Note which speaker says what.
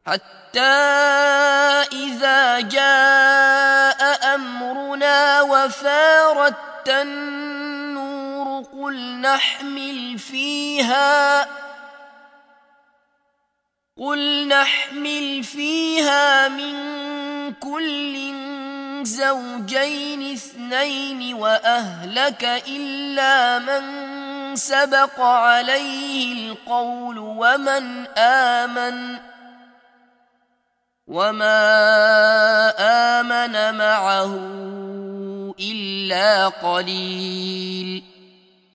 Speaker 1: حتى إذا جاء أمرنا وفارت النور قل نحمل فيها من كل زوجين اثنين وأهلك إلا من سبق عليه القول وما آمن معه إلا قليل.